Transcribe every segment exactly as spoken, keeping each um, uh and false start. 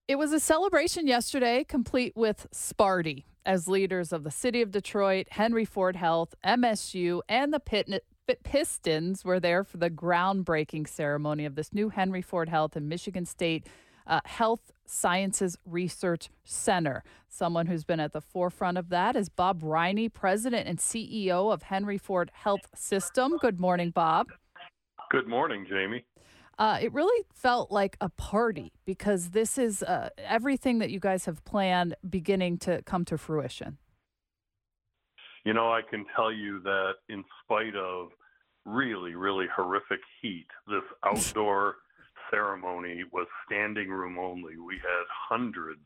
It was a celebration yesterday, complete with Sparty, as leaders of the city of Detroit, Henry Ford Health, M S U, and the Pit- Pistons were there for the groundbreaking ceremony of this new Henry Ford Health and Michigan State uh, Health Sciences Research Center. Someone who's been at the forefront of that is Bob Riney, president and C E O of Henry Ford Health System. Good morning, Bob. Good morning, Jamie. Uh, it really felt like a party because this is uh, everything that you guys have planned beginning to come to fruition. You know, I can tell you that in spite of really, really horrific heat, this outdoor ceremony was standing room only. We had hundreds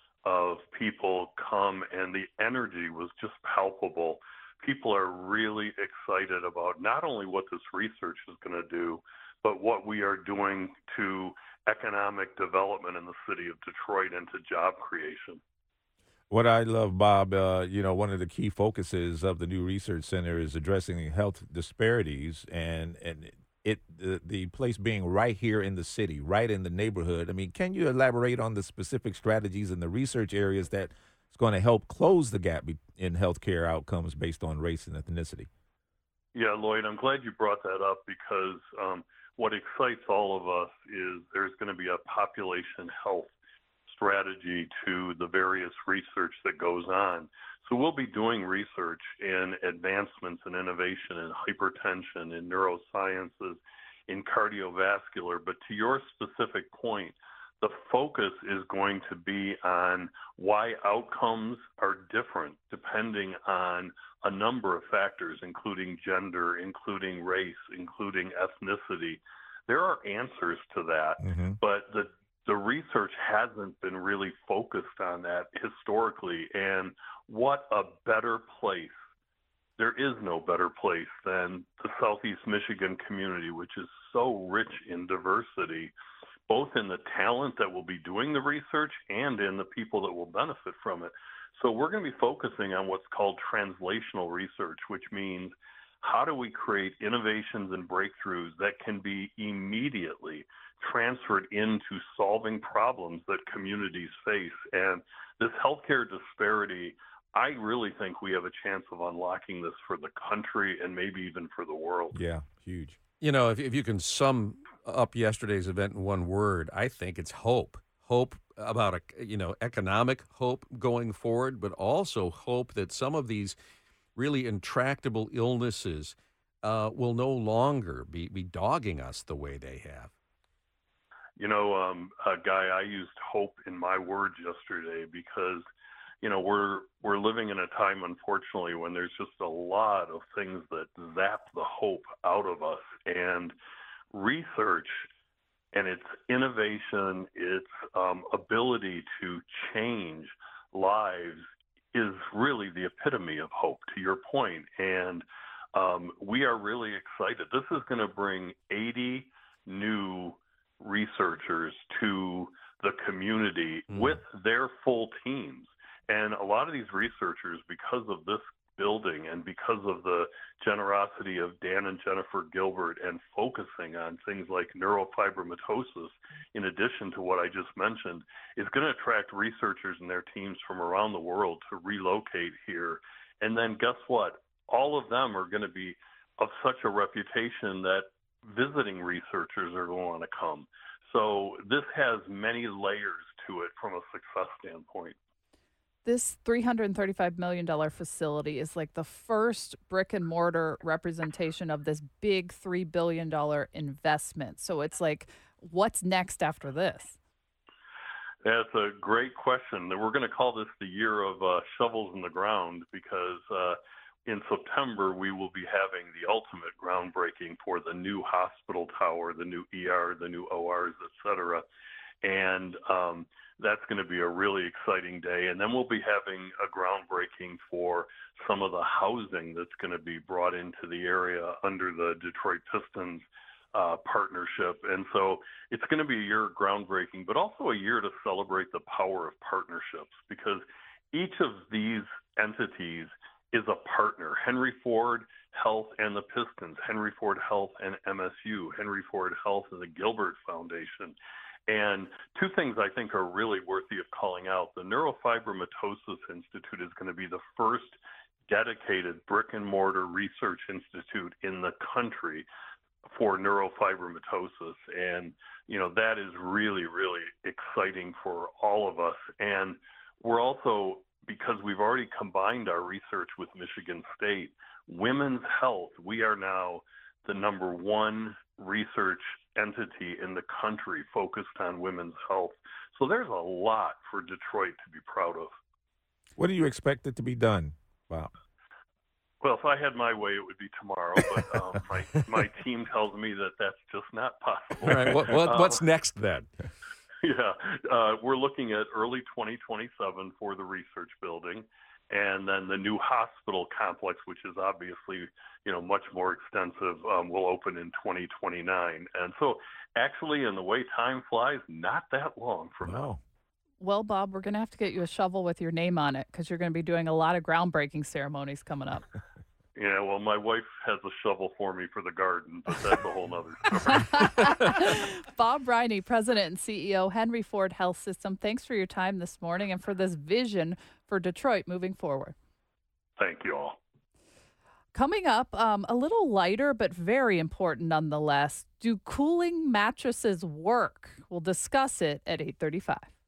of people come, and the energy was just palpable. People are really excited about not only what this research is going to do, but what we are doing to economic development in the city of Detroit and to job creation. What I love, Bob, uh, you know, one of the key focuses of the new research center is addressing health disparities, and and it the, the place being right here in the city, right in the neighborhood. I mean, can you elaborate on the specific strategies and the research areas that is going to help close the gap be- in healthcare outcomes based on race and ethnicity? Yeah, Lloyd, I'm glad you brought that up because um, what excites all of us is there's going to be a population health strategy to the various research that goes on. So we'll be doing research in advancements and innovation in hypertension, in neurosciences, in cardiovascular. But to your specific point, the focus is going to be on why outcomes are different depending on a number of factors, including gender, including race, including ethnicity. There are answers to that, Mm-hmm. but the the research hasn't been really focused on that historically. And what a better place. There is no better place than the Southeast Michigan community, which is so rich in diversity, both in the talent that will be doing the research and in the people that will benefit from it. So we're going to be focusing on what's called translational research, which means how do we create innovations and breakthroughs that can be immediately transferred into solving problems that communities face. And this healthcare disparity, I really think we have a chance of unlocking this for the country and maybe even for the world. Yeah, huge. You know, if, if you can sum up yesterday's event in one word, I think it's hope. Hope about, a, you know, economic hope going forward, but also hope that some of these really intractable illnesses uh, will no longer be, be dogging us the way they have. You know, um, uh, Guy, I used hope in my words yesterday because, you know, we're we're living in a time, unfortunately, when there's just a lot of things that zap the hope out of us. And research and its innovation, its um, ability to change lives is really the epitome of hope, to your point. And um, we are really excited. This is going to bring eighty new researchers to the community Mm. with their full teams. And a lot of these researchers, because of this building and because of the generosity of Dan and Jennifer Gilbert and focusing on things like neurofibromatosis, in addition to what I just mentioned, is going to attract researchers and their teams from around the world to relocate here. And then guess what? All of them are going to be of such a reputation that visiting researchers are going to want to come. So this has many layers to it from a success standpoint. This three hundred thirty-five million dollars facility is like the first brick and mortar representation of this big three billion dollars investment. So it's like, what's next after this? That's a great question. We're going to call this the year of uh, shovels in the ground because uh, in September we will be having the ultimate groundbreaking for the new hospital tower, the new E R, the new O Rs, et cetera. And um, that's going to be a really exciting day. And then we'll be having a groundbreaking for some of the housing that's going to be brought into the area under the Detroit Pistons uh, partnership. And so it's going to be a year of groundbreaking, but also a year to celebrate the power of partnerships because each of these entities is a partner. Henry Ford Health and the Pistons, Henry Ford Health and M S U, Henry Ford Health and the Gilbert Foundation. And two things I think are really worthy of calling out. The Neurofibromatosis Institute is going to be the first dedicated brick and mortar research institute in the country for neurofibromatosis. And, you know, that is really, really exciting for all of us. And we're also, because we've already combined our research with Michigan State, women's health, we are now the number one research entity in the country focused on women's health. So there's a lot for Detroit to be proud of. What do you expect it to be done, Bob? Well, if I had my way, it would be tomorrow, but um, my my team tells me that that's just not possible. All right, what, what, Uh, what's next then? Yeah, uh, we're looking at early twenty twenty-seven for the research building, and then the new hospital complex, which is obviously, you know, much more extensive, um, will open in twenty twenty-nine. And so, actually, in the way time flies, not that long from now. No. Well, Bob, we're going to have to get you a shovel with your name on it because you're going to be doing a lot of groundbreaking ceremonies coming up. Yeah, well, my wife has a shovel for me for the garden, but that's a whole nother story. Bob Riney, President and C E O, Henry Ford Health System, thanks for your time this morning and for this vision for Detroit moving forward. Thank you all. Coming up, um, a little lighter but very important nonetheless. Do cooling mattresses work? We'll discuss it at eight thirty-five.